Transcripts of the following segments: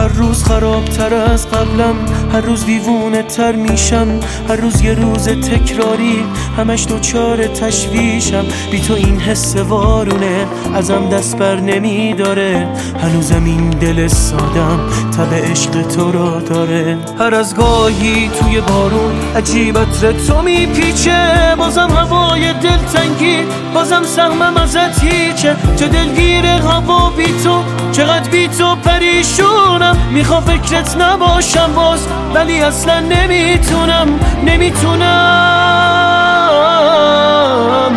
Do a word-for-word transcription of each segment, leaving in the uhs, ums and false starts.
هر روز خرابتر از قبلم، هر روز دیوونه تر میشم، هر روز یه روز تکراری، همش دوچار تشویشم. بی تو این حس وارونه ازم دست بر نمیداره، هنوزم این دل سادم تب عشق تو را داره. هر از گاهی توی بارون عجیب عطر تو میپیچه، بازم هوای دلتنگی، بازم سهمم ازت هیچه. چه دلگیره هوا بی تو، چقدر بی تو پریشونم. میخوام فکرت نباشم باز، ولی اصلا نمیتونم نمیتونم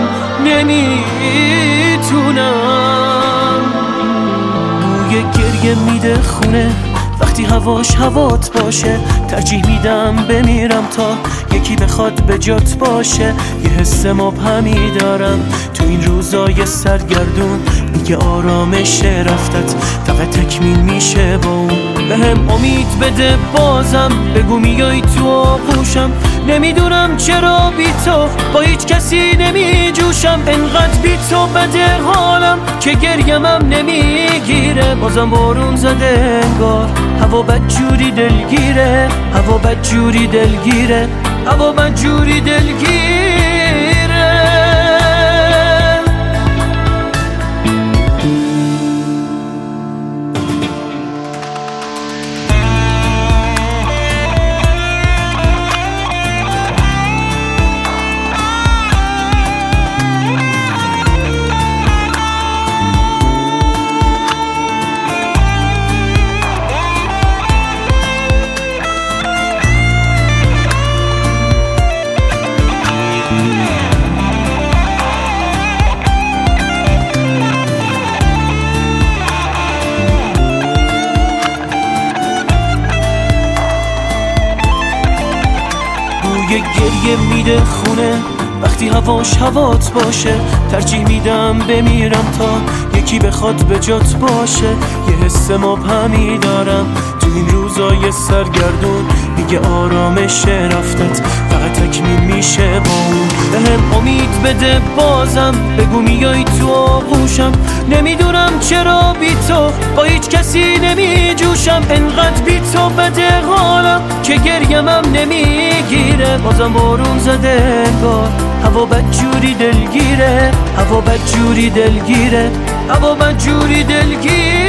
نمیتونم. بوی گریه میده خونه وقتی هواش هوات باشه، ترجیح میدم بمیرم تا یکی بخواد به جات باشه. یه حس مبهمی دارم تو این روزای سرگردون، میگه آرامش رفتت فقط تکمیل میشه با اون. به هم امید بده بازم، بگو میای تو آغوشم. نمیدونم چرا بی تو با هیچ کسی نمی جوشم، انقدر بی تو بده حالم که گریمم نمیگیره. بازم بارون زده انگار، هوا بدجوری دلگیره، هوا بدجوری دلگیره، هوا بدجوری دلگیره. یه گریه میده خونه وقتی هواش هوات باشه، ترجیح میدم بمیرم تا یکی بخواد به جات باشه. یه حس مبهمی دارم تو این روزای سرگردون، میگه آرامش رفتت فقط تکمیل میشه با اون. به هم امید بده بازم، بگو میای تو آغوشم. نمیدونم چرا بی تو با هیچ کسی نمی جوشم، انقدر بی تو بده حالم که گریمم نمیگیره. بازم بارون زده انگار، هوا بدجوری دلگیره، هوا بدجوری دلگیره، هوا بدجوری دلگیره.